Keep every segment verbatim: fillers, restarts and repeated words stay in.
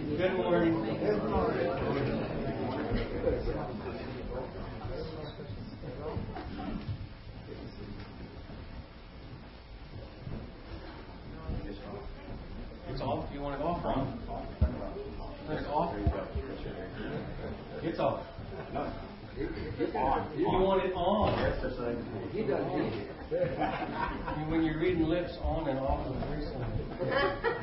Good morning. It's off. You want it off, Ron? It's off. It's off. It's on. You want it on? Yes, that's right. He doesn't need it. When you're reading lips on and off is very similar.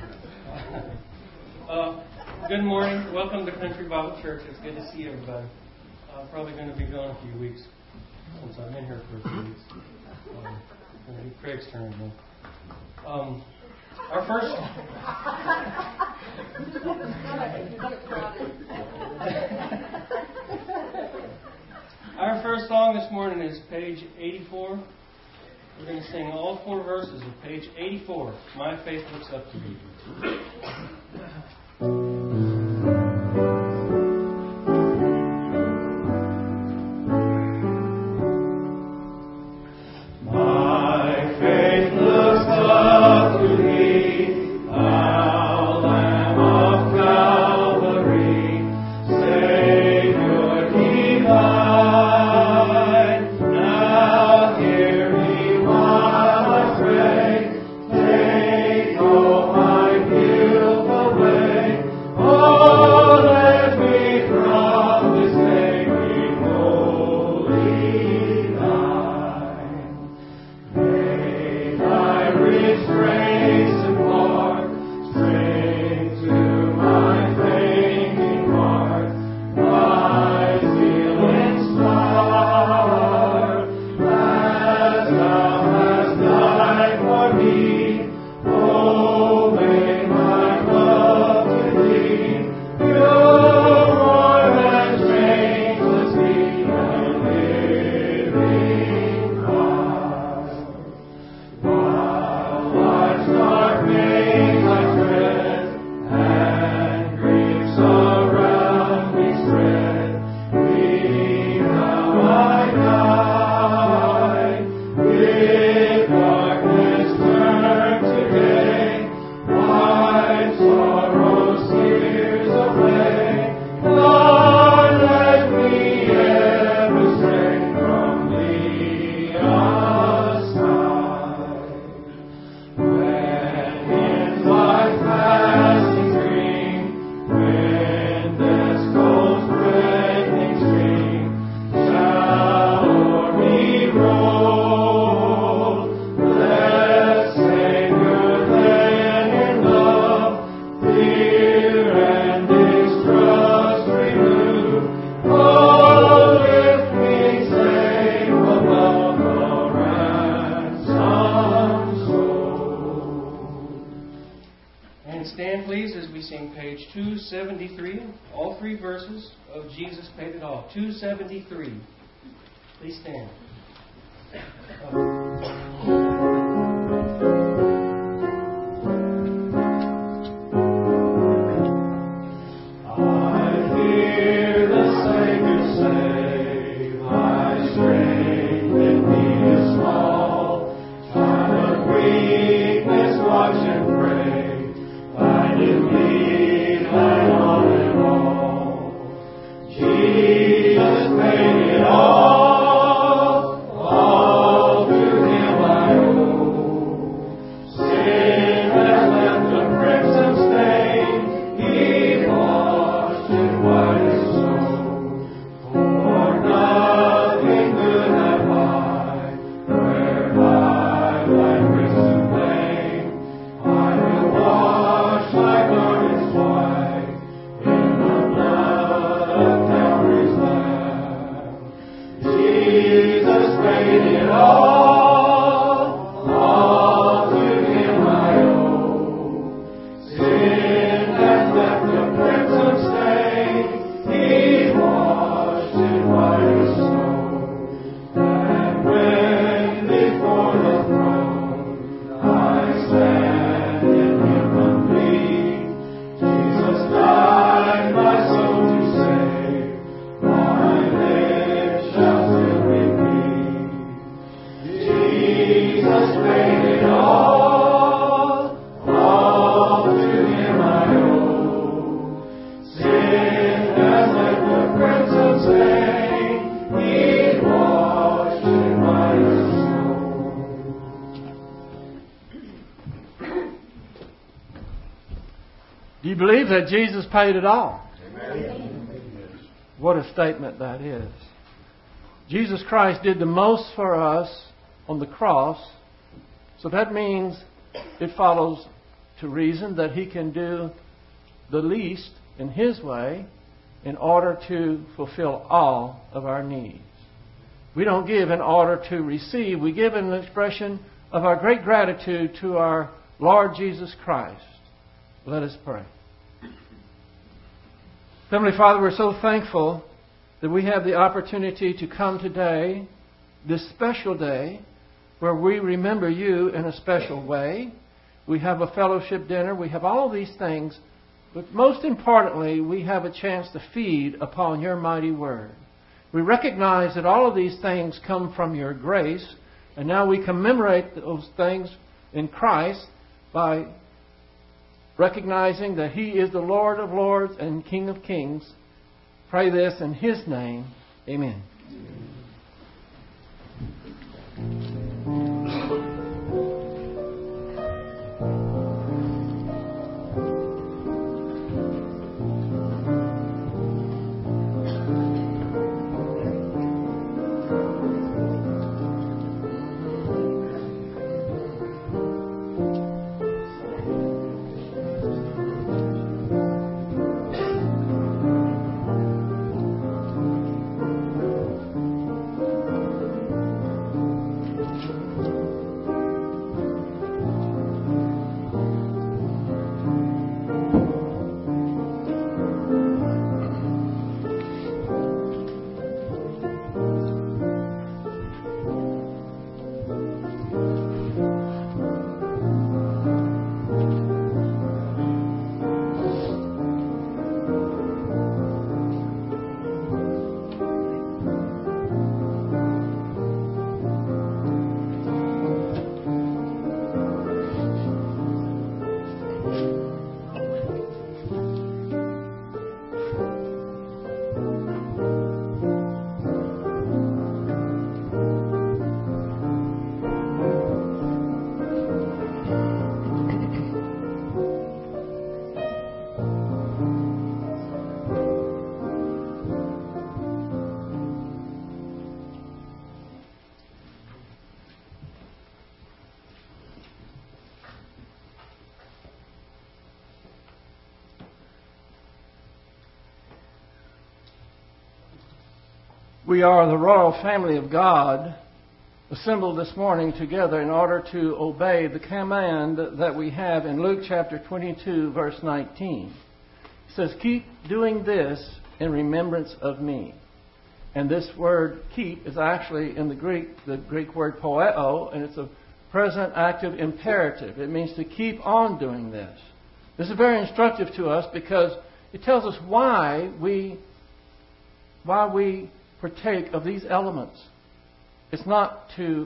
uh, good morning. Welcome to Country Bible Church. It's good to see everybody. I'm probably going to be gone a few weeks since I've been here for a few weeks. Um, it'll be Craig's turn again. Um, our first. Our first song this morning is page eighty-four. We're going to sing all four verses of page eighty-four. My faith looks up to thee. two seventy-three. Please stand. you believe that Jesus paid it all? Amen. What a statement that is. Jesus Christ did the most for us on the cross. So that means it follows to reason that He can do the least in His way in order to fulfill all of our needs. We don't give in order to receive. We give in an expression of our great gratitude to our Lord Jesus Christ. Let us pray. Heavenly Father, we're so thankful that we have the opportunity to come today, this special day, where we remember You in a special way. We have a fellowship dinner. We have all these things. But most importantly, we have a chance to feed upon Your mighty Word. We recognize that all of these things come from Your grace, and now we commemorate those things in Christ by recognizing that He is the Lord of lords and King of kings. Pray this in His name. Amen. We are the royal family of God, assembled this morning together in order to obey the command that we have in Luke chapter twenty-two, verse nineteen. It says, "Keep doing this in remembrance of me." And this word "keep" is actually in the Greek, the Greek word poeo, and it's a present active imperative. It means to keep on doing this. This is very instructive to us because it tells us why we, why we partake of these elements. It's not to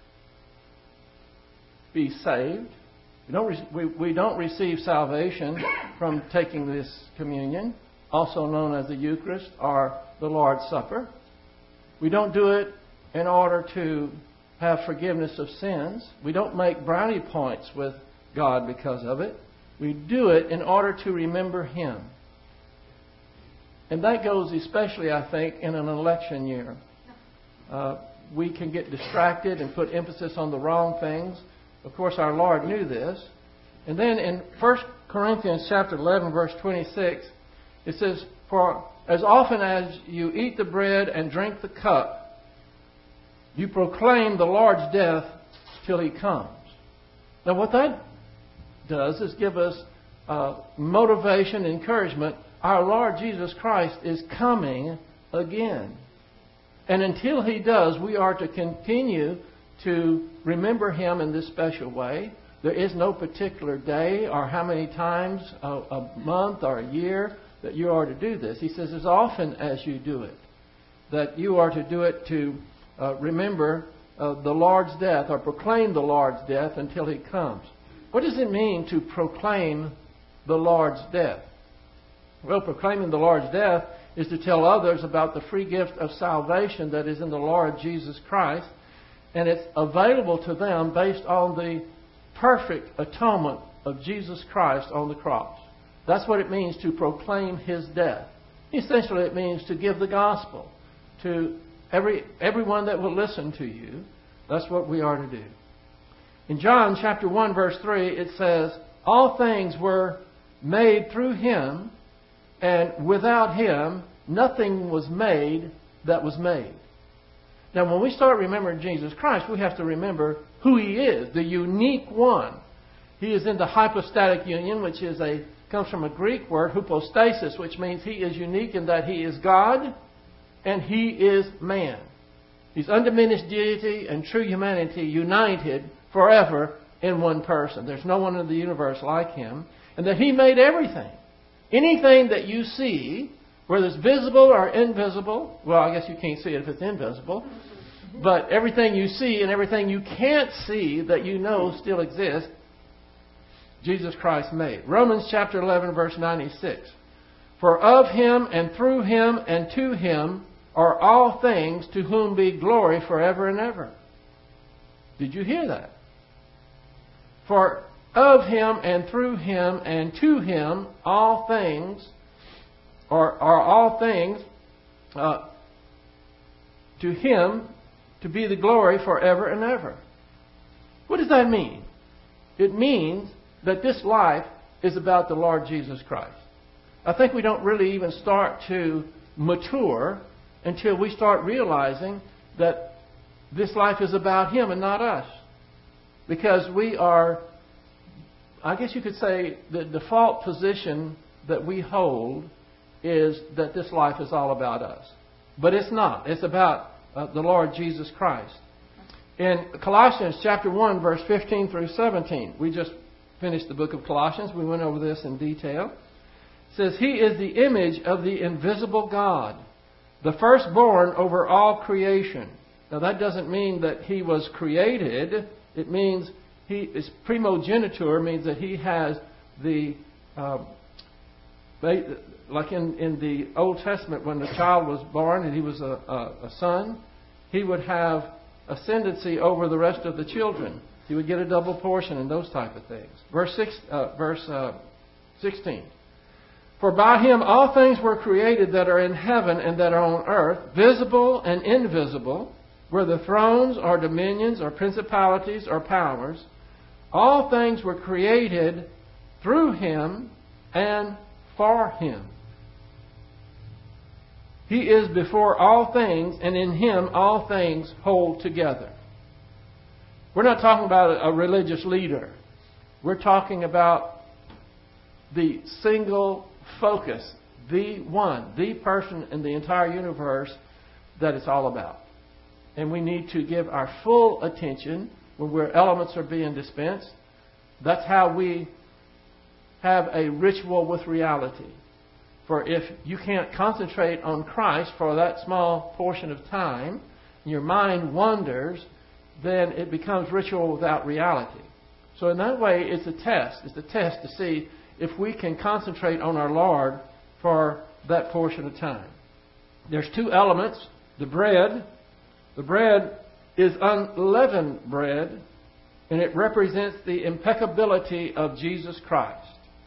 be saved. We don't, re- we, we don't receive salvation from taking this communion, also known as the Eucharist or the Lord's Supper. We don't do it in order to have forgiveness of sins. We don't make brownie points with God because of it. We do it in order to remember Him. And that goes especially, I think, in an election year. Uh, we can get distracted and put emphasis on the wrong things. Of course, our Lord knew this. And then in First Corinthians chapter eleven, verse twenty-six, it says, "For as often as you eat the bread and drink the cup, you proclaim the Lord's death till He comes." Now, what that does is give us uh, motivation, encouragement. Our Lord Jesus Christ is coming again. And until He does, we are to continue to remember Him in this special way. There is no particular day or how many times a, a month or a year that you are to do this. He says as often as you do it, that you are to do it to uh, remember uh, the Lord's death or proclaim the Lord's death until He comes. What does it mean to proclaim the Lord's death? Well, proclaiming the Lord's death is to tell others about the free gift of salvation that is in the Lord Jesus Christ. And it's available to them based on the perfect atonement of Jesus Christ on the cross. That's what it means to proclaim His death. Essentially, it means to give the gospel to every everyone that will listen to you. That's what we are to do. In John chapter one, verse three, it says, all things were made through Him, and without Him, nothing was made that was made. Now, when we start remembering Jesus Christ, we have to remember who He is, the unique one. He is in the hypostatic union, which is a comes from a Greek word, hypostasis, which means He is unique in that He is God and He is man. He's undiminished deity and true humanity united forever in one person. There's no one in the universe like Him. And that He made everything. Anything that you see, whether it's visible or invisible, well, I guess you can't see it if it's invisible, but everything you see and everything you can't see that you know still exists, Jesus Christ made. Romans chapter eleven, verse ninety-six. For of Him and through Him and to Him are all things, to whom be glory forever and ever. Did you hear that? For of Him and through Him and to Him all things are, are all things uh, to Him to be the glory forever and ever. What does that mean? It means that this life is about the Lord Jesus Christ. I think we don't really even start to mature until we start realizing that this life is about Him and not us. Because we are, I guess you could say, the default position that we hold is that this life is all about us. But it's not. It's about uh, the Lord Jesus Christ. In Colossians chapter one, verse fifteen through seventeen, we just finished the book of Colossians. We went over this in detail. It says, He is the image of the invisible God, the firstborn over all creation. Now that doesn't mean that He was created. It means He is primogeniture, means that He has the, uh, like in, in the Old Testament, when the child was born and he was a, a, a son, he would have ascendancy over the rest of the children. He would get a double portion and those type of things. Verse six, uh, verse uh, sixteen. For by Him all things were created that are in heaven and that are on earth, visible and invisible, whether thrones or dominions or principalities or powers. All things were created through Him and for Him. He is before all things, and in Him all things hold together. We're not talking about a religious leader. We're talking about the single focus, the one, the person in the entire universe that it's all about. And we need to give our full attention when where elements are being dispensed. That's how we have a ritual with reality. For if you can't concentrate on Christ for that small portion of time, and your mind wanders, then it becomes ritual without reality. So in that way, it's a test. It's a test to see if we can concentrate on our Lord for that portion of time. There's two elements. The bread. The bread is unleavened bread, and it represents the impeccability of Jesus Christ.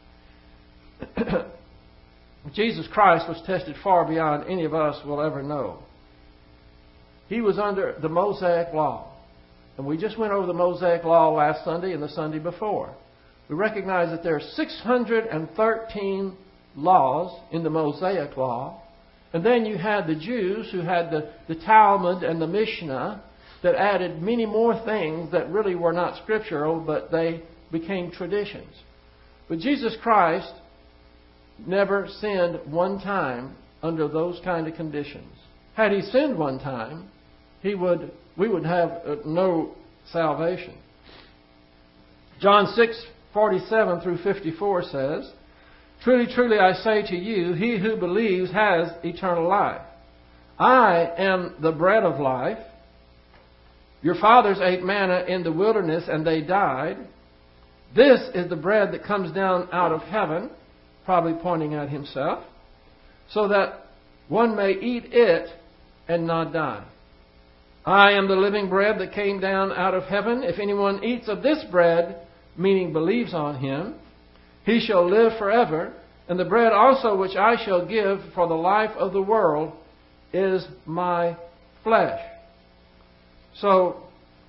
Jesus Christ was tested far beyond any of us will ever know. He was under the Mosaic law. And we just went over the Mosaic law last Sunday and the Sunday before. We recognize that there are six hundred thirteen laws in the Mosaic law. And then you had the Jews who had the, the Talmud and the Mishnah that added many more things that really were not scriptural, but they became traditions. But Jesus Christ never sinned one time under those kind of conditions. Had He sinned one time, He would we would have no salvation. John six forty-seven through fifty-four says, Truly, truly, I say to you, he who believes has eternal life. I am the bread of life. Your fathers ate manna in the wilderness, and they died. This is the bread that comes down out of heaven, probably pointing at Himself, so that one may eat it and not die. I am the living bread that came down out of heaven. If anyone eats of this bread, meaning believes on Him, he shall live forever. And the bread also which I shall give for the life of the world is my flesh. So,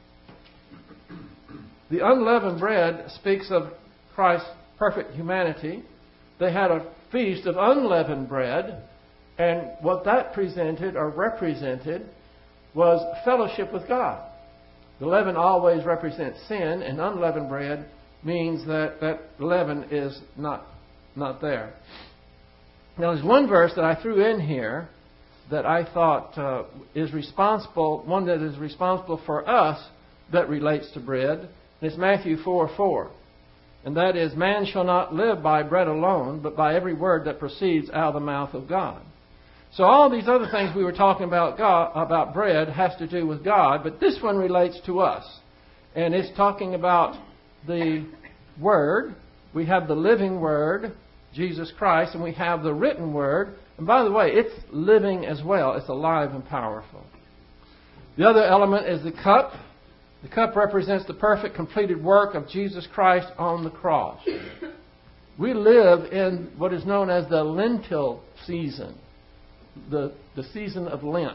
the unleavened bread speaks of Christ's perfect humanity. They had a feast of unleavened bread, and what that presented or represented was fellowship with God. The leaven always represents sin, and unleavened bread means that that leaven is not, not there. Now, there's one verse that I threw in here that I thought uh, is responsible, one that is responsible for us that relates to bread. And it's Matthew four four. And that is, man shall not live by bread alone, but by every word that proceeds out of the mouth of God. So all these other things we were talking about God, about bread has to do with God, but this one relates to us. And it's talking about the Word. We have the living Word, Jesus Christ, and we have the written Word. And by the way, it's living as well. It's alive and powerful. The other element is the cup. The cup represents the perfect, completed work of Jesus Christ on the cross. We live in what is known as the Lentil season, the, the season of Lent.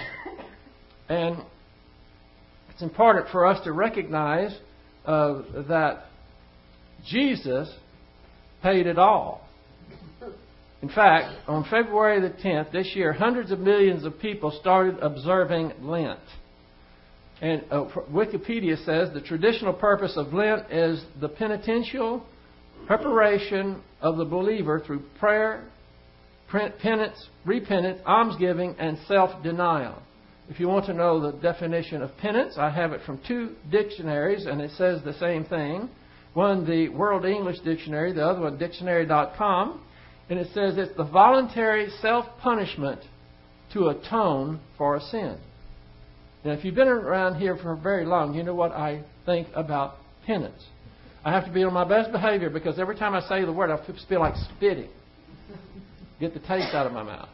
And it's important for us to recognize uh, that Jesus paid it all. In fact, on February the tenth this year, hundreds of millions of people started observing Lent. And uh, Wikipedia says the traditional purpose of Lent is the penitential preparation of the believer through prayer, penance, repentance, almsgiving, and self-denial. If you want to know the definition of penance, I have it from two dictionaries, and it says the same thing. One, the World English Dictionary, the other one, dictionary dot com. And it says it's the voluntary self-punishment to atone for a sin. Now, if you've been around here for very long, you know what I think about penance. I have to be on my best behavior because every time I say the word, I feel like spitting. Get the taste out of my mouth.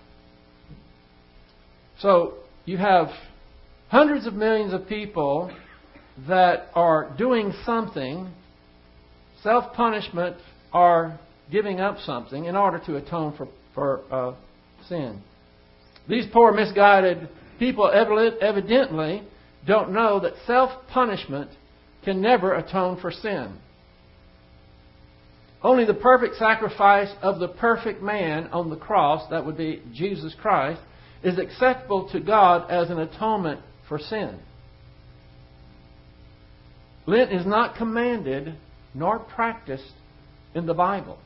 So, you have hundreds of millions of people that are doing something, self-punishment, or giving up something in order to atone for, for uh, sin. These poor, misguided people evidently don't know that self-punishment can never atone for sin. Only the perfect sacrifice of the perfect man on the cross, that would be Jesus Christ, is acceptable to God as an atonement for sin. Lent is not commanded nor practiced in the Bible.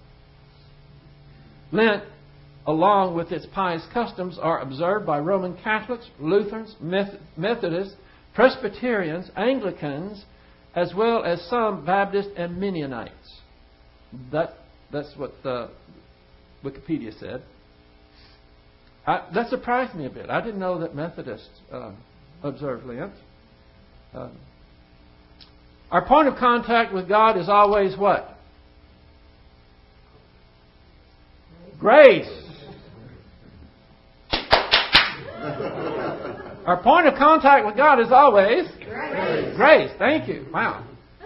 Lent, along with its pious customs, are observed by Roman Catholics, Lutherans, Methodists, Presbyterians, Anglicans, as well as some Baptists and Mennonites. That, that's what the Wikipedia said. I, that surprised me a bit. I didn't know that Methodists uh, observe Lent. Uh, our point of contact with God is always what? Grace. Our point of contact with God is always grace. Grace. Thank you. Wow.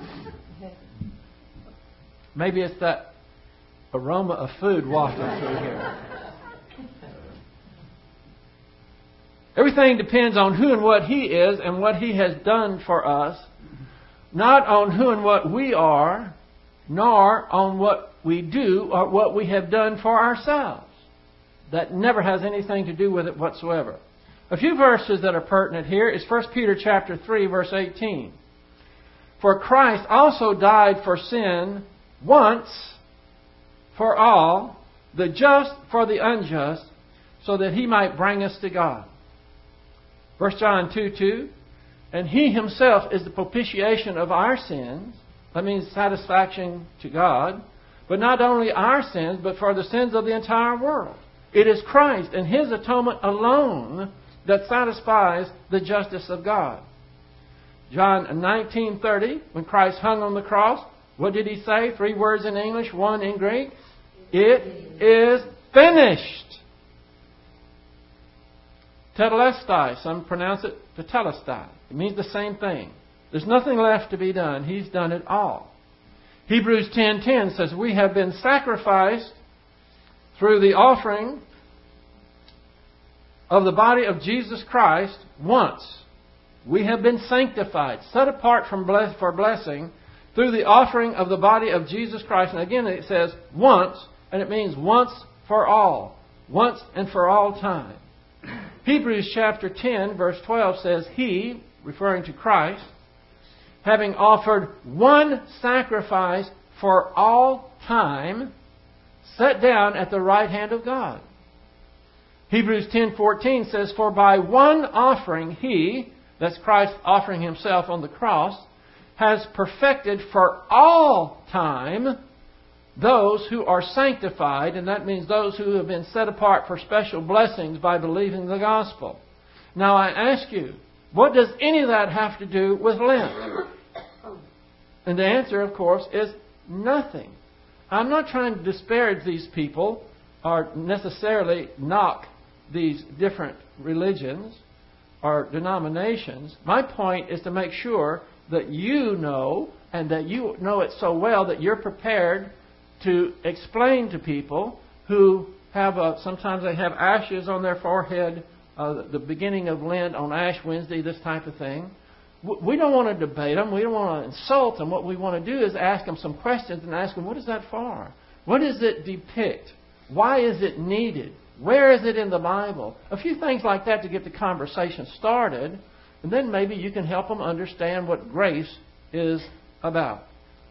Maybe it's that aroma of food wafting through here. Everything depends on who and what He is and what He has done for us, not on who and what we are, nor on what we do or what we have done for ourselves. That never has anything to do with it whatsoever. A few verses that are pertinent here is First Peter chapter three, verse eighteen. For Christ also died for sin once for all, the just for the unjust, so that He might bring us to God. First John two two, and He Himself is the propitiation of our sins. That means satisfaction to God. But not only our sins, but for the sins of the entire world. It is Christ and His atonement alone that satisfies the justice of God. John nineteen thirty, when Christ hung on the cross, what did He say? Three words in English, one in Greek. It is finished. Tetelestai, some pronounce it tetelestai. It means the same thing. There's nothing left to be done. He's done it all. Hebrews ten ten says, we have been sacrificed through the offering of the body of Jesus Christ once. We have been sanctified, set apart from bless, for blessing through the offering of the body of Jesus Christ. And again it says once, and it means once for all. Once and for all time. Hebrews chapter ten verse twelve says, He, referring to Christ, having offered one sacrifice for all time, sat down at the right hand of God. Hebrews ten fourteen says, For by one offering He, that's Christ offering Himself on the cross, has perfected for all time those who are sanctified, and that means those who have been set apart for special blessings by believing the gospel. Now I ask you, what does any of that have to do with Lent? And the answer, of course, is nothing. I'm not trying to disparage these people or necessarily knock these different religions or denominations. My point is to make sure that you know, and that you know it so well that you're prepared to explain to people who have, a, sometimes they have ashes on their forehead, uh, the beginning of Lent on Ash Wednesday, this type of thing. We don't want to debate them. We don't want to insult them. What we want to do is ask them some questions and ask them, what is that for? What does it depict? Why is it needed? Where is it in the Bible? A few things like that to get the conversation started. And then maybe you can help them understand what grace is about.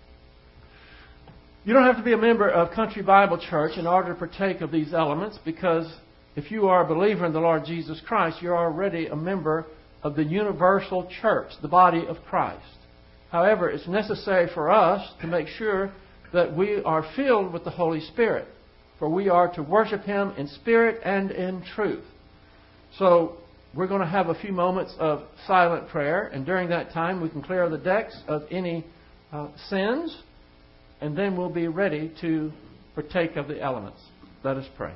You don't have to be a member of Country Bible Church in order to partake of these elements, because if you are a believer in the Lord Jesus Christ, you're already a member of the universal church, the body of Christ. However, it's necessary for us to make sure that we are filled with the Holy Spirit, for we are to worship Him in spirit and in truth. So we're going to have a few moments of silent prayer, and during that time we can clear the decks of any uh, sins, and then we'll be ready to partake of the elements. Let us pray.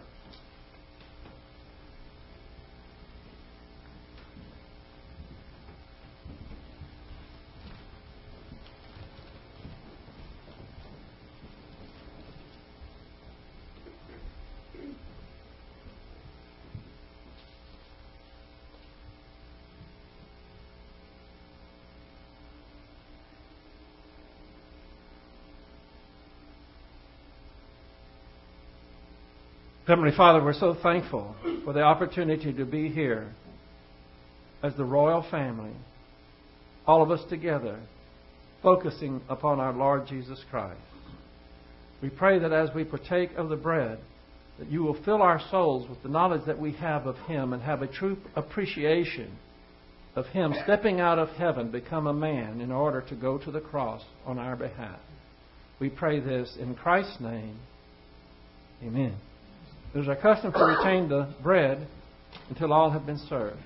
Heavenly Father, we're so thankful for the opportunity to be here as the royal family, all of us together, focusing upon our Lord Jesus Christ. We pray that as we partake of the bread, that you will fill our souls with the knowledge that we have of Him and have a true appreciation of Him stepping out of heaven, become a man in order to go to the cross on our behalf. We pray this in Christ's name. Amen. It is our custom to retain the bread until all have been served.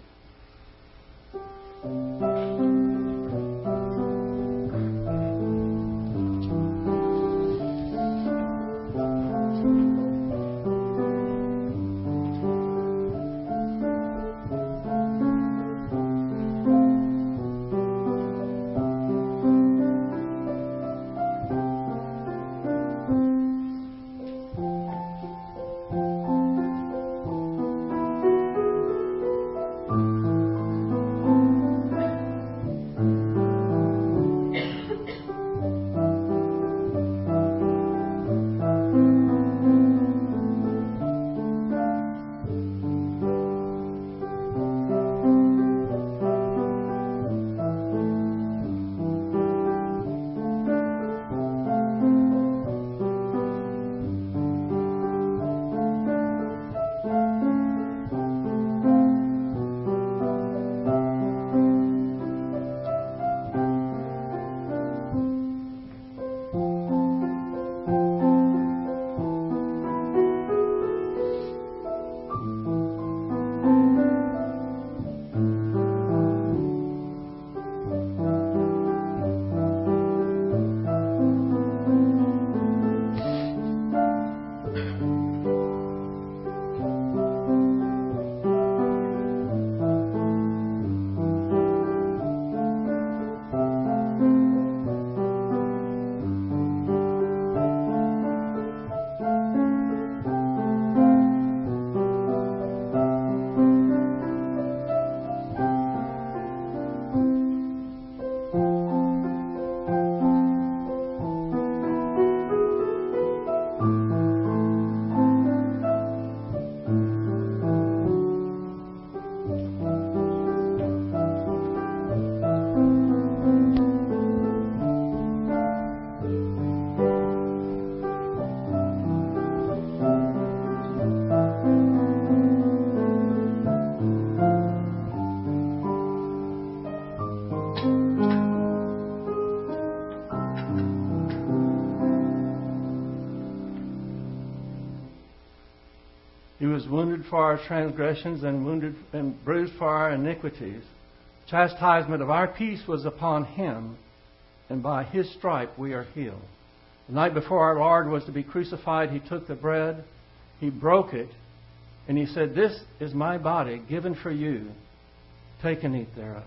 was wounded for our transgressions and wounded and bruised for our iniquities. Chastisement of our peace was upon Him, and by His stripe we are healed. The night before our Lord was to be crucified, He took the bread, He broke it, and He said, "This is my body given for you. Take and eat thereof."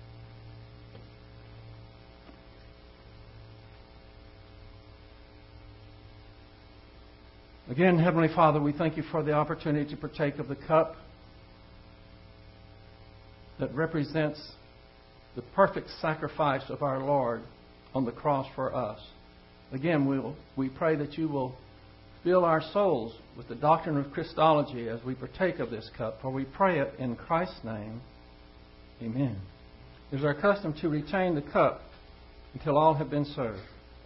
Again, Heavenly Father, we thank You for the opportunity to partake of the cup that represents the perfect sacrifice of our Lord on the cross for us. Again, we will, we pray that You will fill our souls with the doctrine of Christology as we partake of this cup, for we pray it in Christ's name. Amen. It is our custom to retain the cup until all have been served.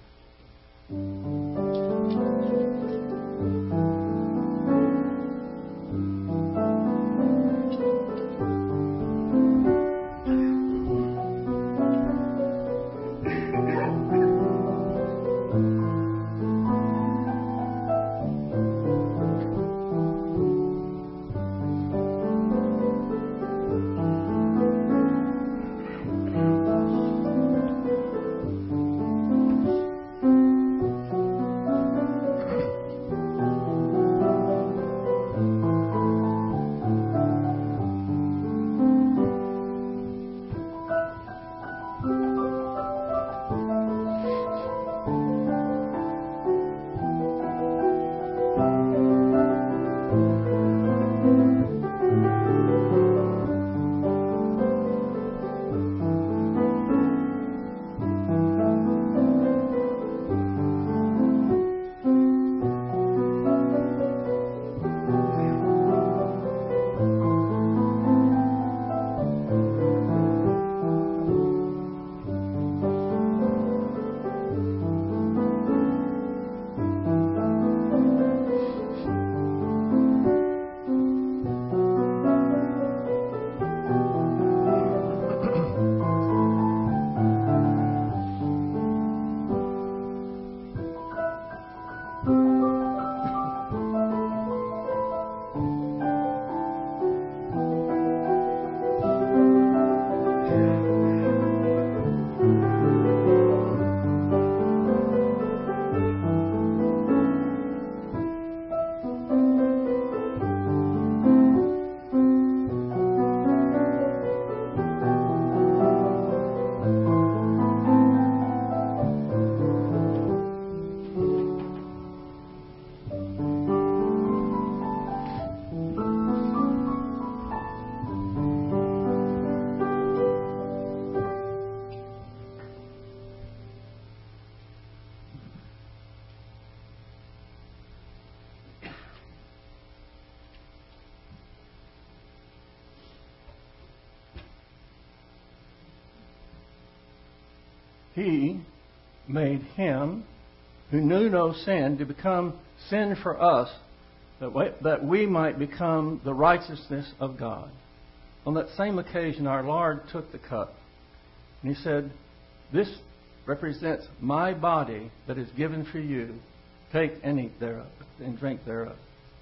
He made Him who knew no sin to become sin for us, that we, that we might become the righteousness of God. On that same occasion, our Lord took the cup, and He said, "This represents my body that is given for you. Take and eat thereof, and drink thereof."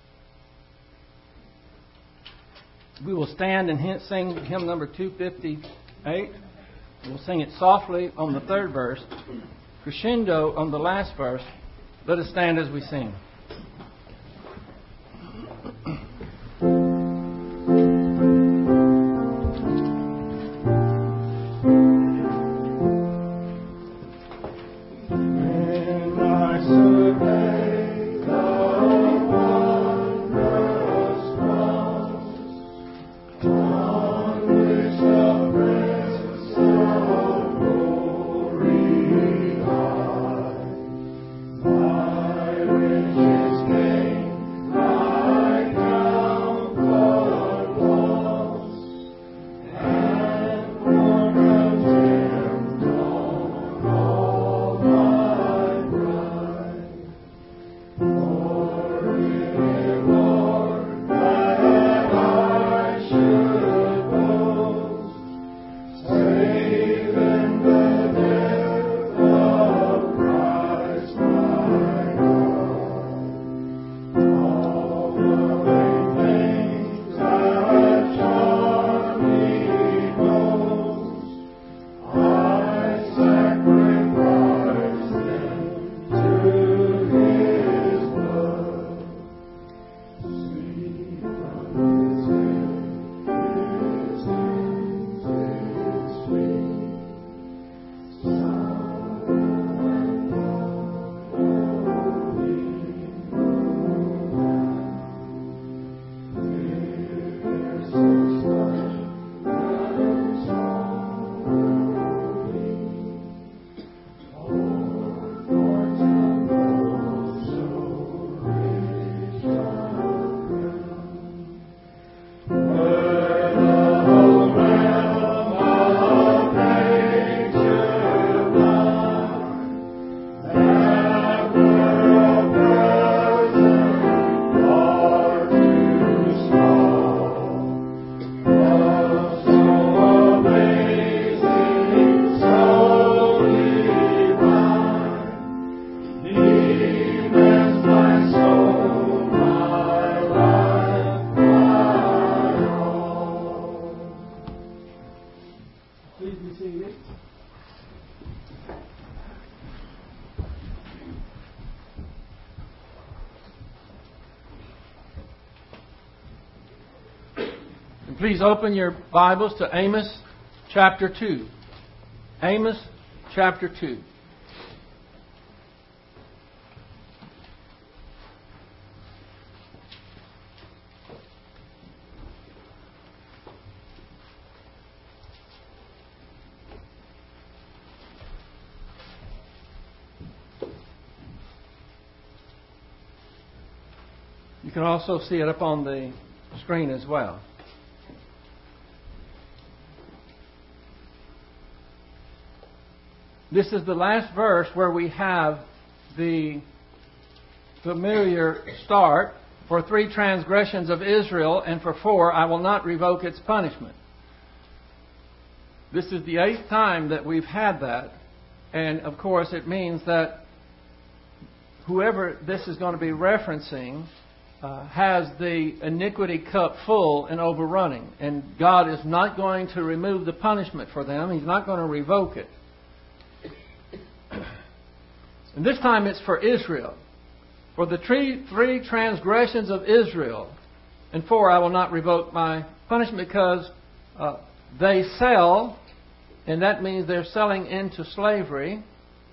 We will stand and sing hymn number two fifty-eight. We'll sing it softly on the third verse, crescendo on the last verse. Let us stand as we sing. Just Please open your Bibles to Amos chapter two. Amos chapter two. You can also see it up on the screen as well. This is the last verse where we have the familiar start. For three transgressions of Israel, and for four I will not revoke its punishment. This is the eighth time that we've had that. And of course it means that whoever this is going to be referencing Uh, has the iniquity cup full and overrunning. And God is not going to remove the punishment for them. He's not going to revoke it. And this time it's for Israel. For the three, three transgressions of Israel, and four I will not revoke my punishment, because uh, they sell, and that means they're selling into slavery,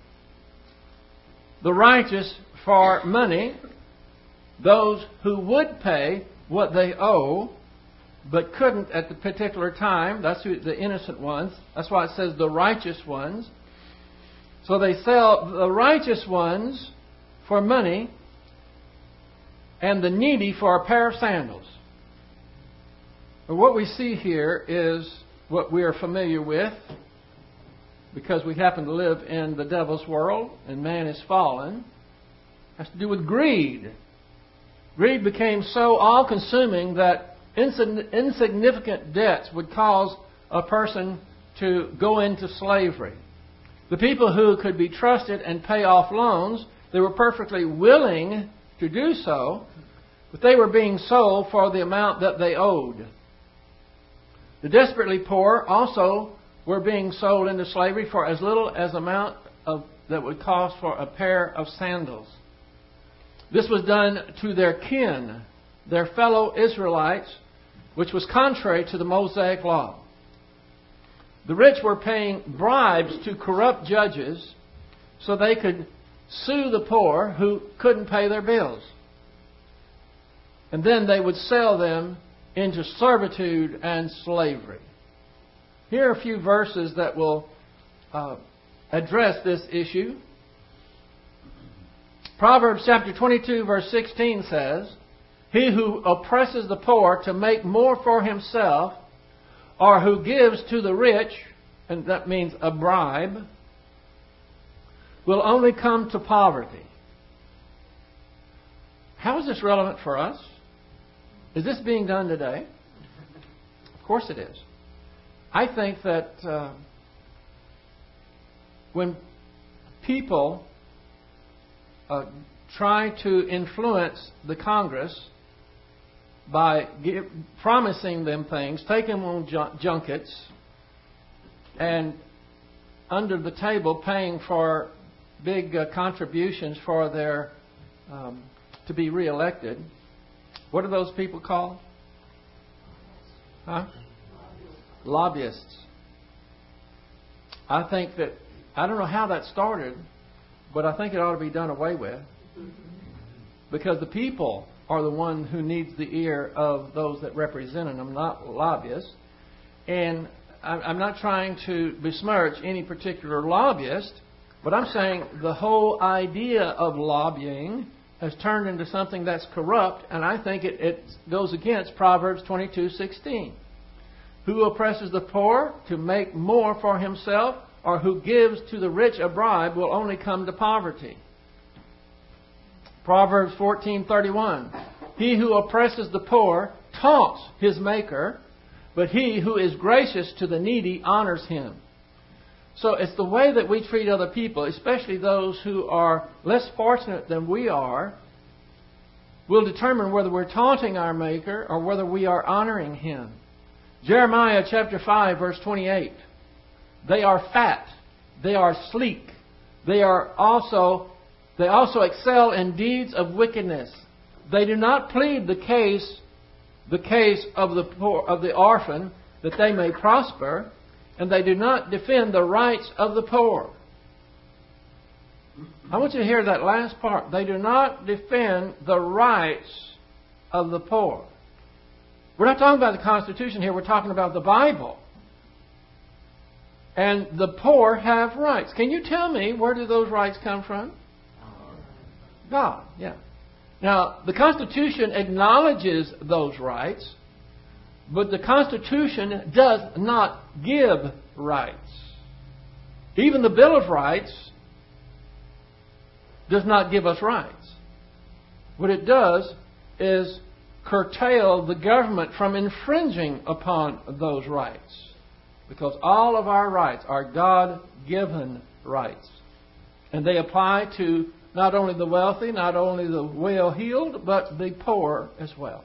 the righteous for money. Those who would pay what they owe, but couldn't at the particular time. That's who, the innocent ones. That's why it says the righteous ones. So they sell the righteous ones for money, and the needy for a pair of sandals. But what we see here is what we are familiar with, because we happen to live in the devil's world, and man is fallen. It has to do with greed. Greed became so all-consuming that insignificant debts would cause a person to go into slavery. The people who could be trusted and pay off loans, they were perfectly willing to do so, but they were being sold for the amount that they owed. The desperately poor also were being sold into slavery for as little as amount of that would cost for a pair of sandals. This was done to their kin, their fellow Israelites, which was contrary to the Mosaic law. The rich were paying bribes to corrupt judges so they could sue the poor who couldn't pay their bills. And then they would sell them into servitude and slavery. Here are a few verses that will uh, address this issue. Proverbs chapter twenty-two verse sixteen says, "He who oppresses the poor to make more for himself, or who gives to the rich," and that means a bribe, "will only come to poverty." How is this relevant for us? Is this being done today? Of course it is. I think that uh, when people Uh, try to influence the Congress by give, promising them things, taking them on jun- junkets, and under the table paying for big uh, contributions for their um, to be reelected. What are those people called? Huh? Lobbyists. I think that, I don't know how that started, but I think it ought to be done away with, because the people are the one who needs the ear of those that represent them, not lobbyists. And I'm not trying to besmirch any particular lobbyist, but I'm saying the whole idea of lobbying has turned into something that's corrupt, and I think it, it goes against Proverbs twenty-two sixteen. "Who oppresses the poor to make more for himself, or who gives to the rich a bribe, will only come to poverty." Proverbs fourteen thirty-one. "He who oppresses the poor taunts his maker, but he who is gracious to the needy honors him." So it's the way that we treat other people, especially those who are less fortunate than we are, will determine whether we're taunting our maker or whether we are honoring him. Jeremiah chapter five verse twenty-eight. "They are fat, they are sleek, they are also they also excel in deeds of wickedness. They do not plead the case the case of the poor, of the orphan, that they may prosper, and they do not defend the rights of the poor. I want you to hear that last part. They do not defend the rights of the poor. We're not talking about the Constitution here. We're talking about the Bible. And the poor have rights. Can you tell me where do those rights come from? God, yeah. Now, the Constitution acknowledges those rights, but the Constitution does not give rights. Even the Bill of Rights does not give us rights. What it does is curtail the government from infringing upon those rights. Because all of our rights are God-given rights. And they apply to not only the wealthy, not only the well-heeled, but the poor as well.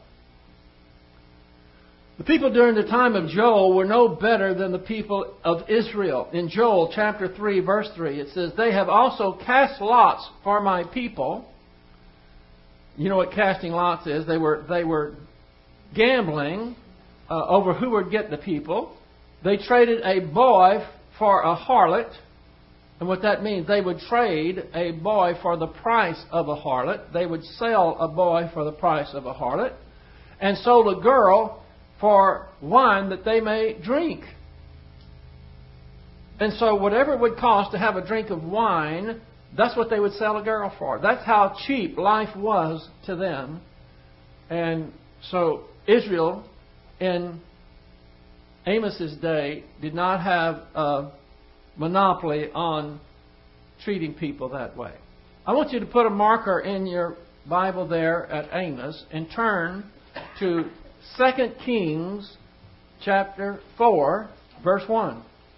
The people during the time of Joel were no better than the people of Israel. In Joel chapter three, verse three, it says, "They have also cast lots for my people." You know what casting lots is. They were, they were gambling uh, over who would get the people. They traded a boy for a harlot. And what that means, they would trade a boy for the price of a harlot. They would sell a boy for the price of a harlot. And sold a girl for wine that they may drink. And so whatever it would cost to have a drink of wine, that's what they would sell a girl for. That's how cheap life was to them. And so Israel in Amos's day did not have a monopoly on treating people that way. I want you to put a marker in your Bible there at Amos and turn to Second Kings chapter four, verse one.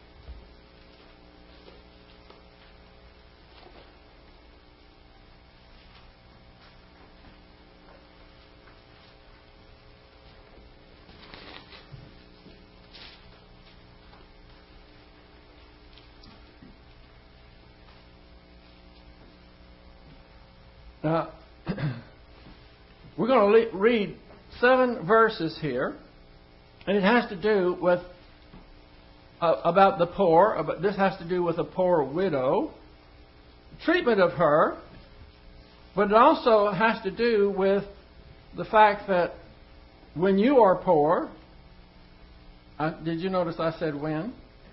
Now, we're going to read seven verses here, and it has to do with uh, about the poor. But this has to do with a poor widow, treatment of her, but it also has to do with the fact that when you are poor, uh, did you notice I said when?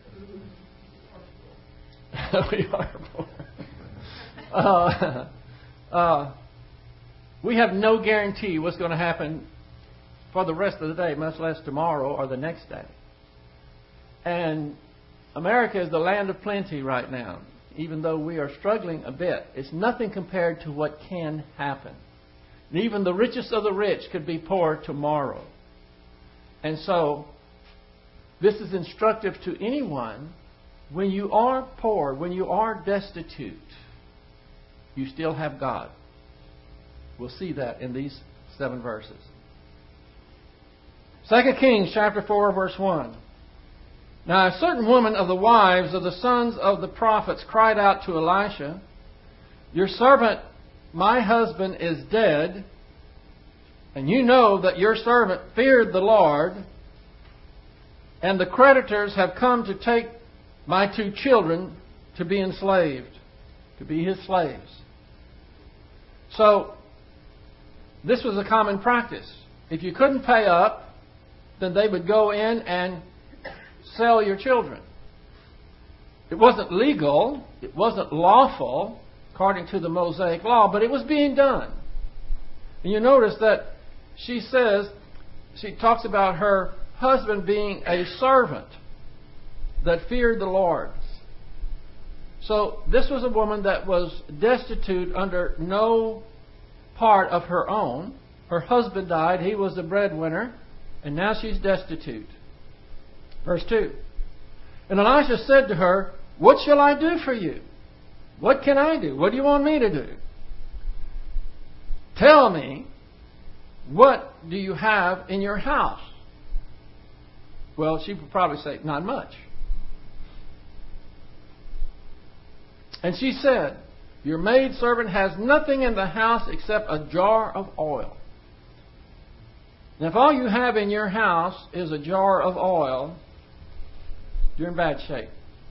We are poor. Uh, uh, we have no guarantee what's going to happen for the rest of the day, much less tomorrow or the next day. And America is the land of plenty right now. Even though we are struggling a bit, it's nothing compared to what can happen. And even the richest of the rich could be poor tomorrow. And so, this is instructive to anyone. When you are poor, when you are destitute, you still have God. We'll see that in these seven verses. Second Kings chapter four, verse one. Now a certain woman of the wives of the sons of the prophets cried out to Elisha, "Your servant, my husband, is dead, and you know that your servant feared the Lord, and the creditors have come to take my two children to be enslaved, to be his slaves." So, this was a common practice. If you couldn't pay up, then they would go in and sell your children. It wasn't legal, it wasn't lawful, according to the Mosaic law, but it was being done. And you notice that she says, she talks about her husband being a servant that feared the Lord. So this was a woman that was destitute under no part of her own. Her husband died, he was the breadwinner, and now she's destitute. Verse two. And Elisha said to her, "What shall I do for you? What can I do? What do you want me to do? Tell me, what do you have in your house?" Well, she would probably say, "Not much." And she said, "Your maidservant has nothing in the house except a jar of oil." Now, if all you have in your house is a jar of oil, you're in bad shape.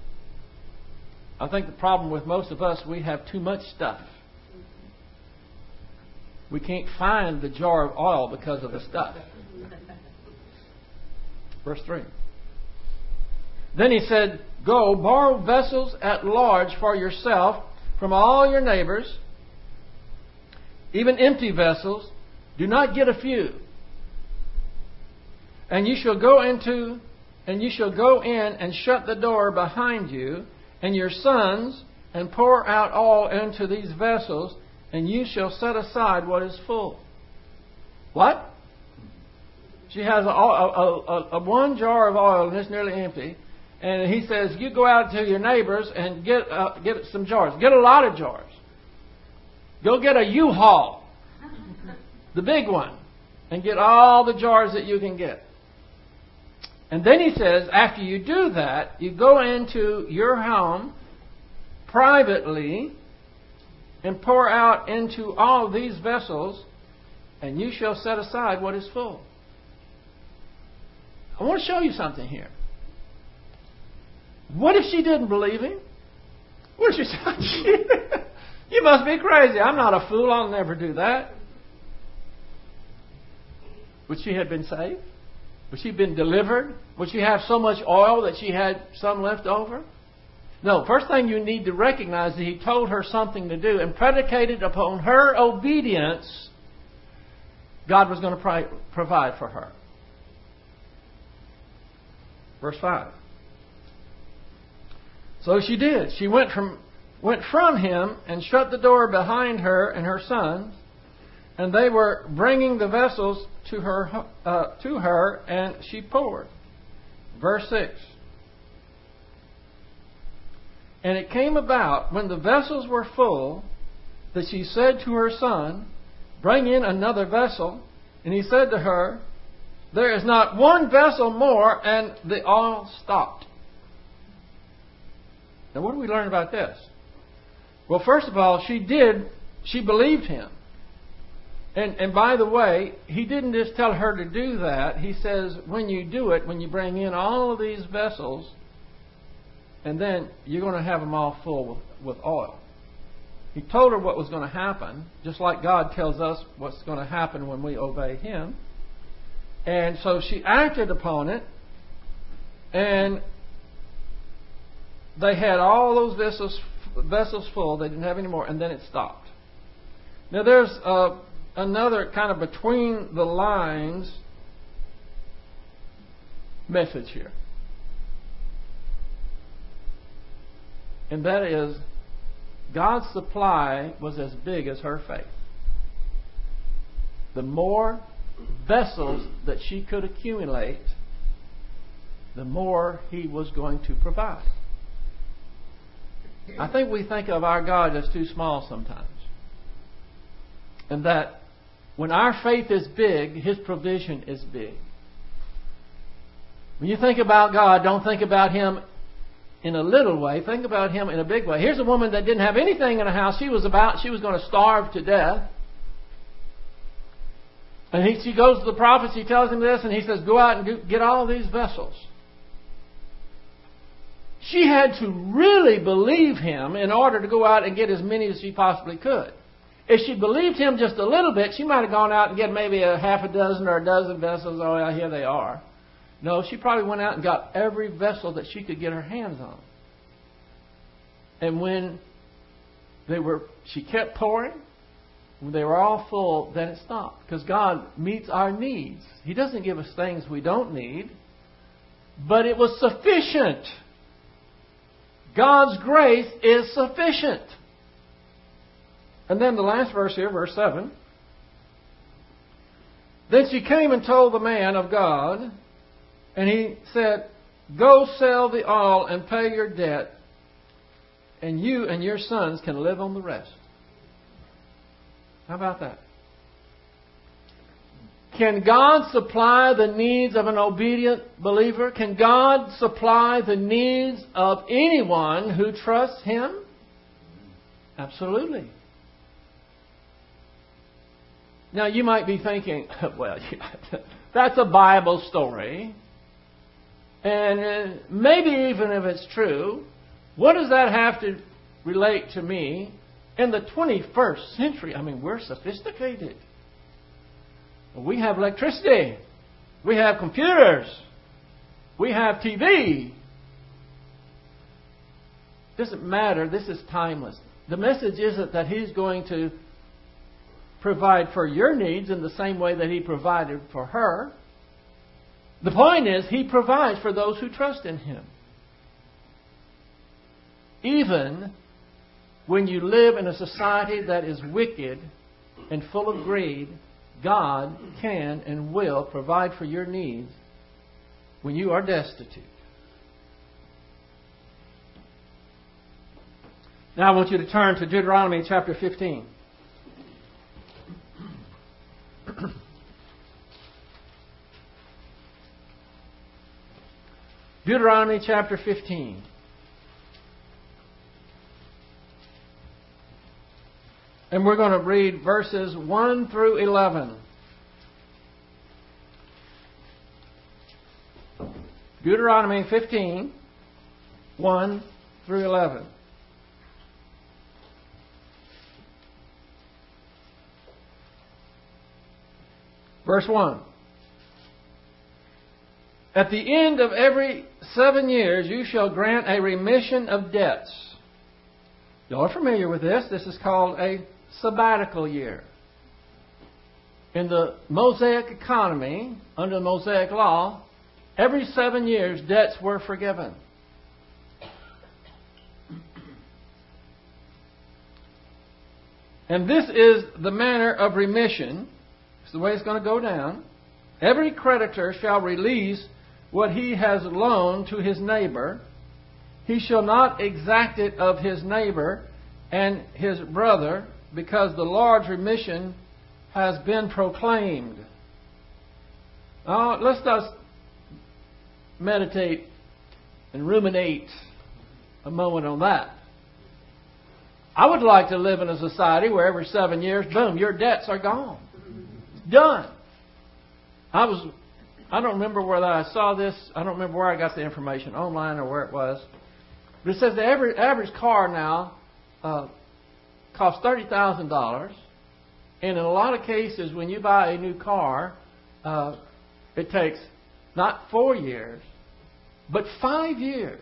I think the problem with most of us, we have too much stuff. We can't find the jar of oil because of the stuff. Verse three. Then he said, go, borrow vessels at large for yourself from all your neighbors, even empty vessels. Do not get a few. And you shall go into, and you shall go in and shut the door behind you and your sons, and pour out oil into these vessels, and you shall set aside what is full. What? She has a, a, a, a one jar of oil, and it's nearly empty. And he says, you go out to your neighbors and get uh, get some jars. Get a lot of jars. Go get a U-Haul, the big one, and get all the jars that you can get. And then he says, after you do that, you go into your home privately and pour out into all these vessels, and you shall set aside what is full. I want to show you something here. What if she didn't believe him? What if she said, you must be crazy. I'm not a fool. I'll never do that. Would she have been saved? Would she have been delivered? Would she have so much oil that she had some left over? No. First thing you need to recognize that he told her something to do, and predicated upon her obedience, God was going to pri- provide for her. Verse five. So she did. She went from went from him and shut the door behind her and her sons, and they were bringing the vessels to her, uh, to her, and she poured. Verse six. And it came about, when the vessels were full, that she said to her son, bring in another vessel. And he said to her, there is not one vessel more, and the oil stopped. Now, what do we learn about this? Well, first of all, she did, she believed him. And, and by the way, he didn't just tell her to do that. He says, when you do it, when you bring in all of these vessels, and then you're going to have them all full with, with oil. He told her what was going to happen, just like God tells us what's going to happen when we obey him. And so she acted upon it, and they had all those vessels, vessels full. They didn't have any more, and then it stopped. Now there's uh, another kind of between the lines message here. And that is, God's supply was as big as her faith. The more vessels that she could accumulate, the more he was going to provide. I think we think of our God as too small sometimes. And that when our faith is big, his provision is big. When you think about God, don't think about him in a little way. Think about him in a big way. Here's a woman that didn't have anything in her house. She was about, she was going to starve to death. And he, she goes to the prophet. She tells him this, and he says, go out and do, get all these vessels. She had to really believe him in order to go out and get as many as she possibly could. If she believed him just a little bit, she might have gone out and get maybe a half a dozen or a dozen vessels. Oh, yeah, here they are. No, she probably went out and got every vessel that she could get her hands on. And when they were, she kept pouring. When they were all full, then it stopped. Because God meets our needs. He doesn't give us things we don't need. But it was sufficient. God's grace is sufficient. And then the last verse here, verse seven. Then she came and told the man of God, and he said, go sell the oil and pay your debt, and you and your sons can live on the rest. How about that? Can God supply the needs of an obedient believer? Can God supply the needs of anyone who trusts him? Absolutely. Now, you might be thinking, well, that's a Bible story. And uh, maybe even if it's true, what does that have to relate to me in the twenty-first century? I mean, we're sophisticated. We have electricity. We have computers. We have T V. Doesn't matter. This is timeless. The message isn't that He's going to provide for your needs in the same way that He provided for her. The point is, He provides for those who trust in Him. Even when you live in a society that is wicked and full of greed, God can and will provide for your needs when you are destitute. Now I want you to turn to Deuteronomy chapter fifteen. Deuteronomy chapter fifteen. And we're going to read verses one through eleven. Deuteronomy fifteen, one through eleven. Verse one. At the end of every seven years, you shall grant a remission of debts. Y'all are familiar with this. This is called a sabbatical year. In the Mosaic economy, under the Mosaic law, every seven years debts were forgiven. And this is the manner of remission. It's the way it's going to go down. Every creditor shall release what he has loaned to his neighbor. He shall not exact it of his neighbor and his brother, because the Lord's remission has been proclaimed. Now, let's just meditate and ruminate a moment on that. I would like to live in a society where every seven years, boom, your debts are gone. Done. I was, I don't remember whether I saw this, I don't remember where I got the information, online or where it was. But it says the average, average car now uh, costs thirty thousand dollars. And in a lot of cases, when you buy a new car, uh, it takes not four years, but five years.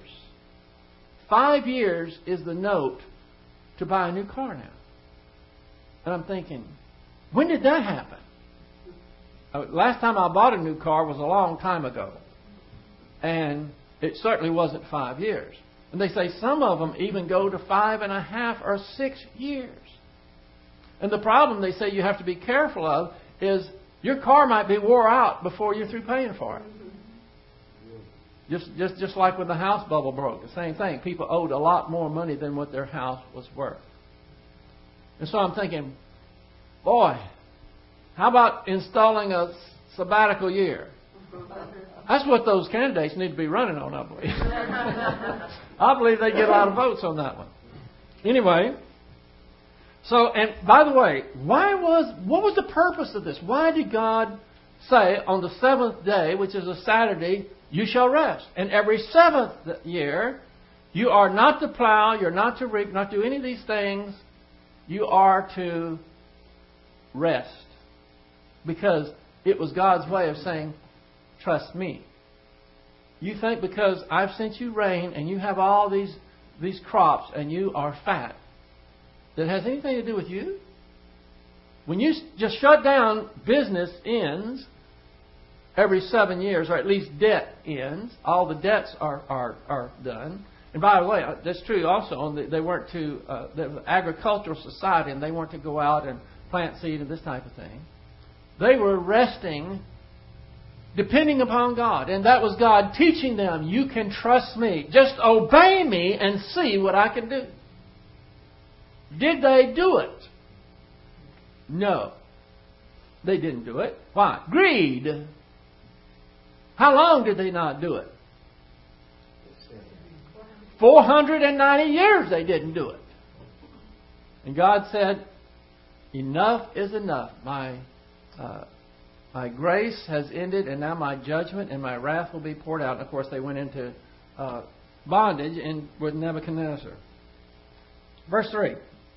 Five years is the note to buy a new car now. And I'm thinking, when did that happen? Uh, last time I bought a new car was a long time ago. And it certainly wasn't five years. And they say some of them even go to five and a half or six years. And the problem they say you have to be careful of is your car might be wore out before you're through paying for it. Just, just, just like when the house bubble broke, the same thing. People owed a lot more money than what their house was worth. And so I'm thinking, boy, how about installing a sabbatical year? That's what those candidates need to be running on, I believe. I believe they get a lot of votes on that one. Anyway, so, and by the way, why was, what was the purpose of this? Why did God say on the seventh day, which is a Saturday, you shall rest? And every seventh year, you are not to plow, you're not to reap, not do any of these things. You are to rest. Because it was God's way of saying, trust me. You think because I've sent you rain and you have all these, these crops and you are fat, that it has anything to do with you? When you just shut down, business ends every seven years, or at least debt ends. All the debts are, are, are done. And by the way, that's true also. They weren't to, uh, the agricultural society, and they weren't to go out and plant seed and this type of thing. They were resting, depending upon God. And that was God teaching them, you can trust me. Just obey me and see what I can do. Did they do it? No. They didn't do it. Why? Greed. How long did they not do it? four hundred ninety years they didn't do it. And God said, enough is enough. My uh, my grace has ended, and now my judgment and my wrath will be poured out. And of course, they went into uh, bondage and with Nebuchadnezzar. Verse three.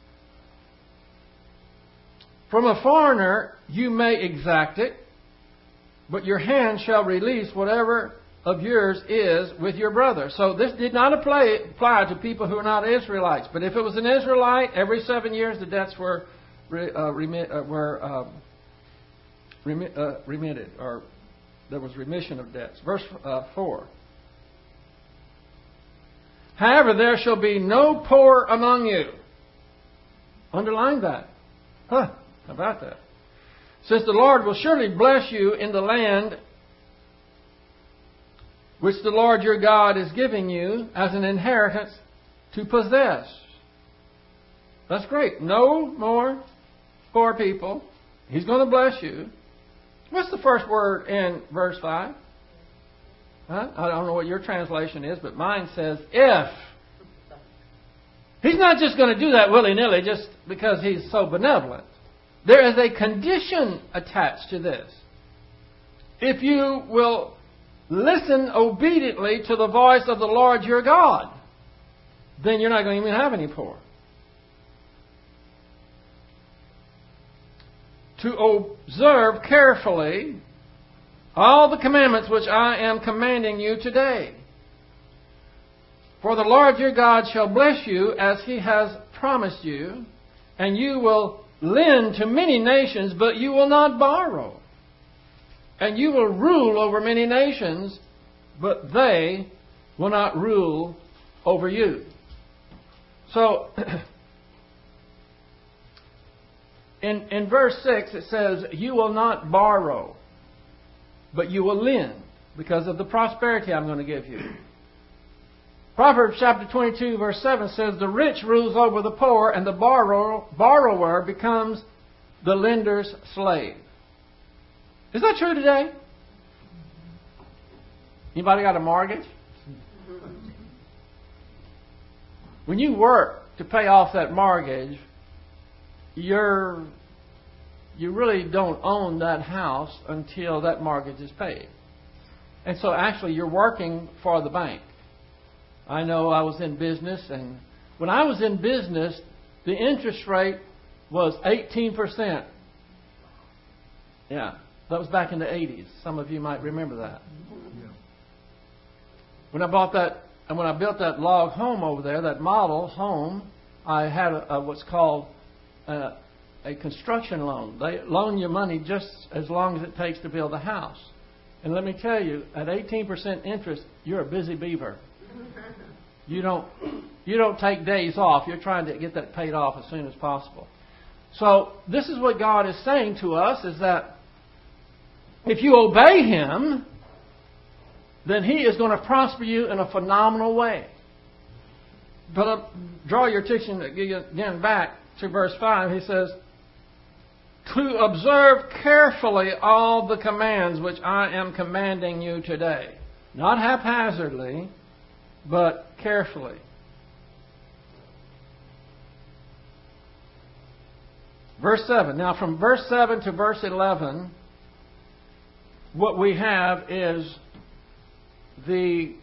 From a foreigner you may exact it, but your hand shall release whatever of yours is with your brother. So this did not apply, apply to people who are not Israelites. But if it was an Israelite, every seven years the debts were uh, remit, uh, were uh, remit, uh, remitted, or there was remission of debts. Verse uh, four. However, there shall be no poor among you. Underline that. Huh. How about that? Since the Lord will surely bless you in the land which the Lord your God is giving you as an inheritance to possess. That's great. No more poor people. He's going to bless you. What's the first word in verse five? Huh? I don't know what your translation is, but mine says if. He's not just going to do that willy-nilly just because He's so benevolent. There is a condition attached to this. If you will listen obediently to the voice of the Lord your God, then you're not going to even have any poor. To observe carefully all the commandments which I am commanding you today. For the Lord your God shall bless you as He has promised you, and you will lend to many nations, but you will not borrow. And you will rule over many nations, but they will not rule over you. So, in, in verse six it says, you will not borrow, but you will lend because of the prosperity I'm going to give you. Proverbs chapter twenty-two verse seven says, the rich rules over the poor, and the borrower, borrower becomes the lender's slave. Is that true today? Anybody got a mortgage? When you work to pay off that mortgage, you're, you really don't own that house until that mortgage is paid. And so actually you're working for the bank. I know I was in business, and when I was in business, the interest rate was eighteen percent. Yeah, that was back in the eighties. Some of you might remember that. When I bought that, and when I built that log home over there, that model home, I had a, a, what's called a, a construction loan. They loan you money just as long as it takes to build a house. And let me tell you, at eighteen percent interest, you're a busy beaver. You don't, you don't take days off. You're trying to get that paid off as soon as possible. So this is what God is saying to us, is that if you obey Him, then He is going to prosper you in a phenomenal way. But uh, draw your attention again back to verse five. He says, to observe carefully all the commands which I am commanding you today. Not haphazardly, but carefully. Verse seven. Now from verse seven to verse eleven, what we have is the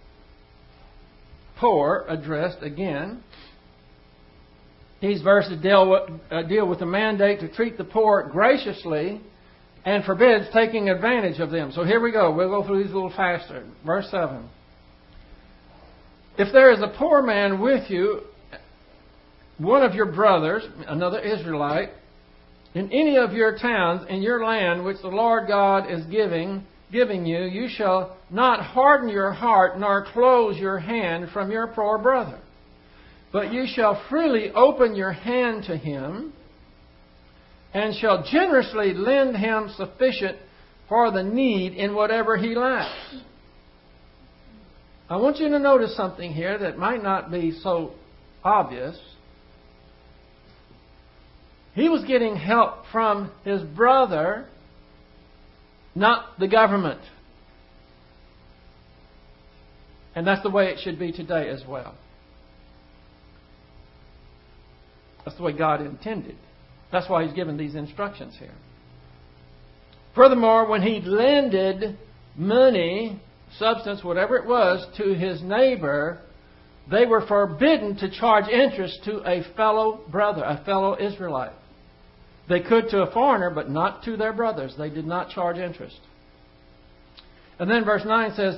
poor addressed again. These verses deal with, uh, deal with the mandate to treat the poor graciously and forbids taking advantage of them. So here we go. We'll go through these a little faster. Verse seven. If there is a poor man with you, one of your brothers, another Israelite, in any of your towns in your land which the Lord God is giving, giving you, you shall not harden your heart nor close your hand from your poor brother. But you shall freely open your hand to him, and shall generously lend him sufficient for the need in whatever he lacks. I want you to notice something here that might not be so obvious. He was getting help from his brother, not the government. And that's the way it should be today as well. That's the way God intended. That's why He's given these instructions here. Furthermore, when he lended money, substance, whatever it was, to his neighbor, they were forbidden to charge interest to a fellow brother, a fellow Israelite. They could to a foreigner, but not to their brothers. They did not charge interest. And then verse nine says,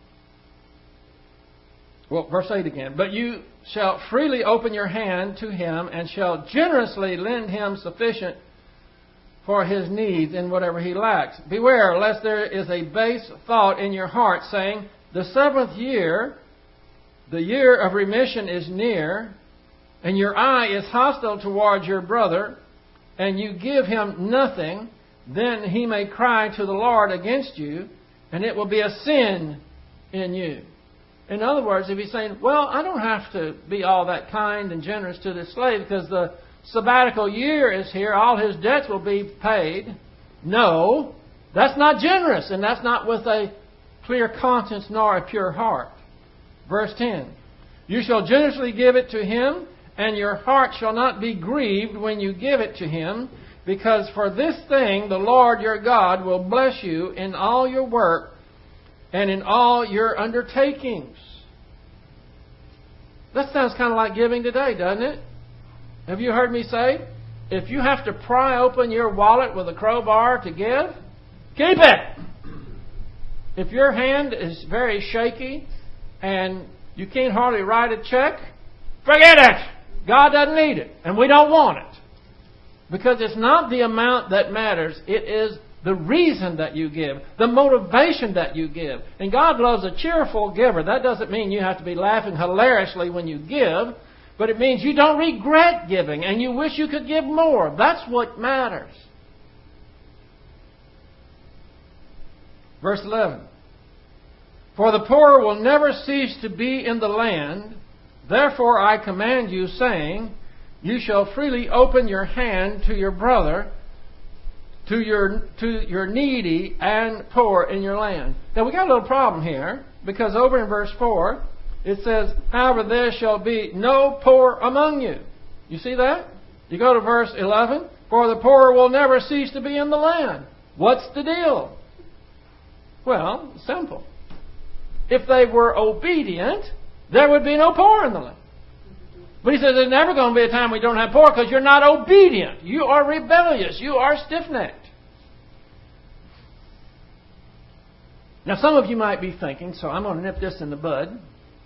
well, verse eight again. But you shall freely open your hand to him and shall generously lend him sufficient for his needs in whatever he lacks. Beware lest there is a base thought in your heart saying, the seventh year, the year of remission is near, and your eye is hostile towards your brother, and you give him nothing, then he may cry to the Lord against you, and it will be a sin in you. In other words, if he's saying, well, I don't have to be all that kind and generous to this slave because the sabbatical year is here, all his debts will be paid. No, that's not generous, and that's not with a clear conscience nor a pure heart. Verse ten, you shall generously give it to him, and your heart shall not be grieved when you give it to him, because for this thing the Lord your God will bless you in all your work and in all your undertakings. That sounds kind of like giving today, doesn't it? Have you heard me say, if you have to pry open your wallet with a crowbar to give, keep it! If your hand is very shaky and you can't hardly write a check, forget it! God doesn't need it, and we don't want it. Because it's not the amount that matters, it is the reason that you give, the motivation that you give. And God loves a cheerful giver. That doesn't mean you have to be laughing hilariously when you give, but it means you don't regret giving and you wish you could give more. That's what matters. Verse eleven. For the poor will never cease to be in the land, therefore I command you, saying, you shall freely open your hand to your brother, to your to your needy and poor in your land. Now we got a little problem here, because over in verse four, it says, however, there shall be no poor among you. You see that? You go to verse eleven, for the poor will never cease to be in the land. What's the deal? Well, simple. If they were obedient, there would be no poor in the land. But he says there's never going to be a time we don't have poor because you're not obedient. You are rebellious. You are stiff-necked. Now some of you might be thinking, so I'm going to nip this in the bud.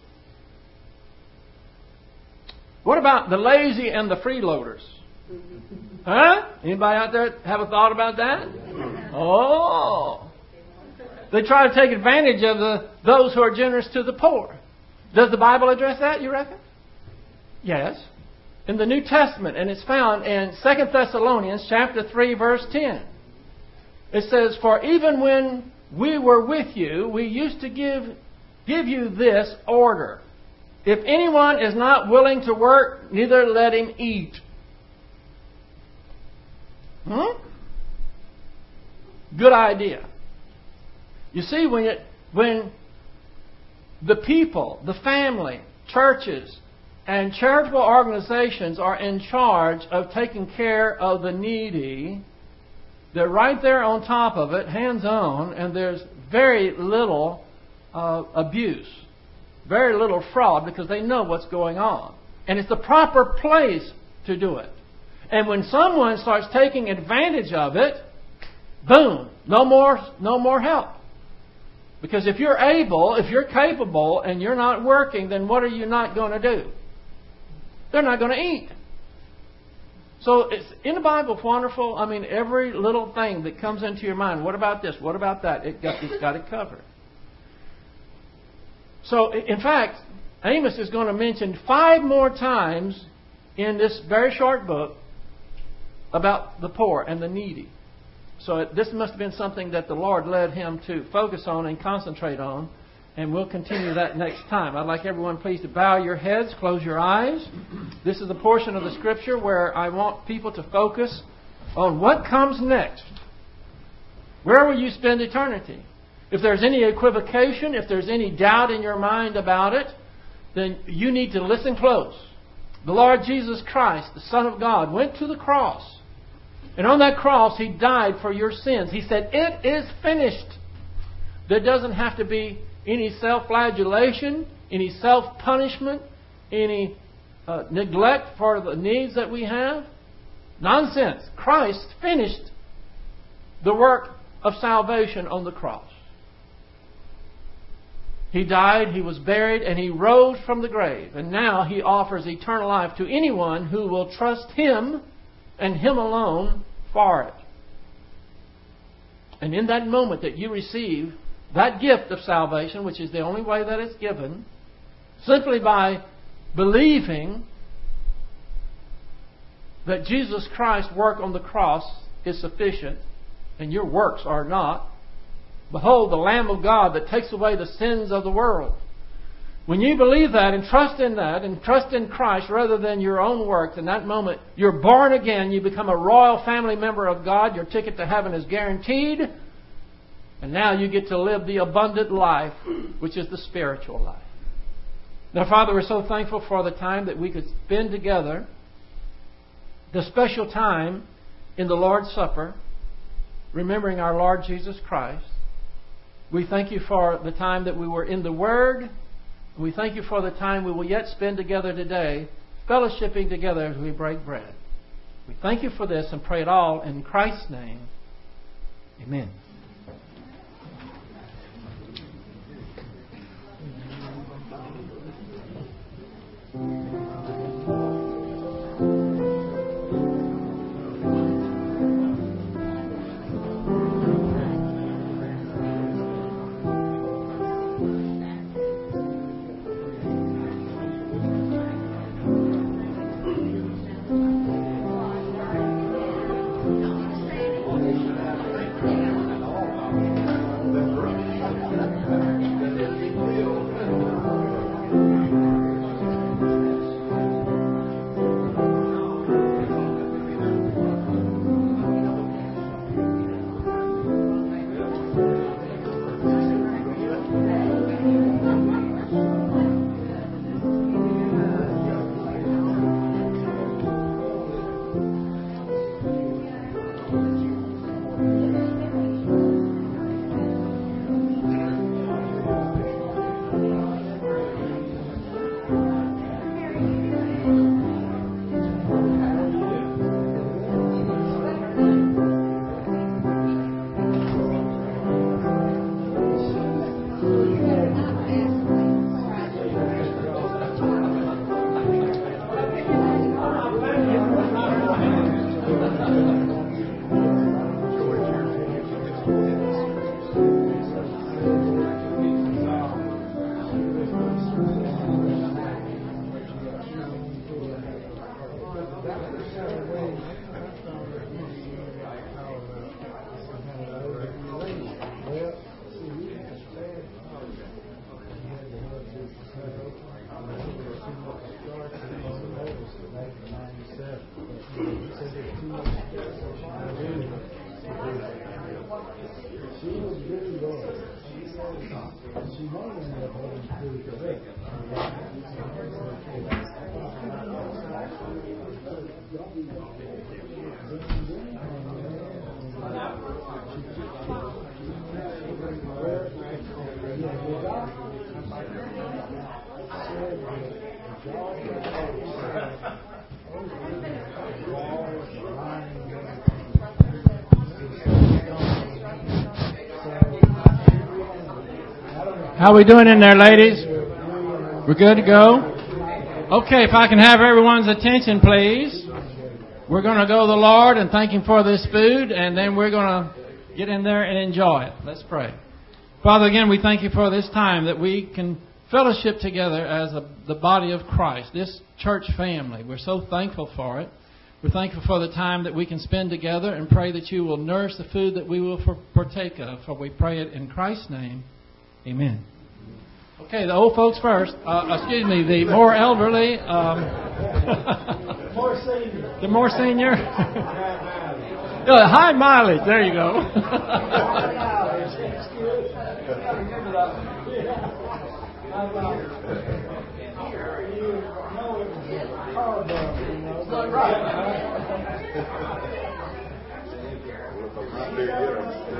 What about the lazy and the freeloaders? Huh? Anybody out there have a thought about that? Oh. They try to take advantage of the those who are generous to the poor. Does the Bible address that, you reckon? Yes. In the New Testament, and it's found in Second Thessalonians chapter three, verse ten. It says, for even when we were with you, we used to give, give you this order. If anyone is not willing to work, neither let him eat. Hmm? Good idea. You see, when it, when the people, the family, churches, and charitable organizations are in charge of taking care of the needy, they're right there on top of it, hands-on, and there's very little uh, abuse, very little fraud, because they know what's going on. And it's the proper place to do it. And when someone starts taking advantage of it, boom, no more, no more help. Because if you're able, if you're capable, and you're not working, then what are you not going to do? They're not going to eat. So it's, in the Bible, it's wonderful. I mean, every little thing that comes into your mind, what about this? What about that? It got, it's got it covered. So, in fact, Amos is going to mention five more times in this very short book about the poor and the needy. So it, this must have been something that the Lord led him to focus on and concentrate on. And we'll continue that next time. I'd like everyone please to bow your heads, close your eyes. This is the portion of the Scripture where I want people to focus on what comes next. Where will you spend eternity? If there's any equivocation, if there's any doubt in your mind about it, then you need to listen close. The Lord Jesus Christ, the Son of God, went to the cross And on that cross, He died for your sins. He said, it is finished. There doesn't have to be any self-flagellation, any self-punishment, any uh, neglect for the needs that we have. Nonsense. Christ finished the work of salvation on the cross. He died, He was buried, and He rose from the grave. And now He offers eternal life to anyone who will trust Him and Him alone for it. And in that moment that you receive that gift of salvation, which is the only way that it's given, simply by believing that Jesus Christ's work on the cross is sufficient and your works are not, behold, the Lamb of God that takes away the sins of the world. When you believe that and trust in that and trust in Christ rather than your own works, in that moment you're born again. You become a royal family member of God. Your ticket to heaven is guaranteed. And now you get to live the abundant life, which is the spiritual life. Now, Father, we're so thankful for the time that we could spend together, the special time in the Lord's Supper, remembering our Lord Jesus Christ. We thank You for the time that we were in the Word. We thank You for the time we will yet spend together today, fellowshipping together as we break bread. We thank You for this and pray it all in Christ's name. Amen. How are we doing in there, ladies? We're good to go? Okay, if I can have everyone's attention, please. We're going to go to the Lord and thank Him for this food, and then we're going to get in there and enjoy it. Let's pray. Father, again, we thank You for this time that we can fellowship together as a, the body of Christ, this church family. We're so thankful for it. We're thankful for the time that we can spend together and pray that You will nourish the food that we will partake of. For we pray it in Christ's name. Amen. Okay, the old folks first. Uh, excuse me, the more elderly. Um, more senior. The more senior. uh, high mileage. There you go. They get 'em.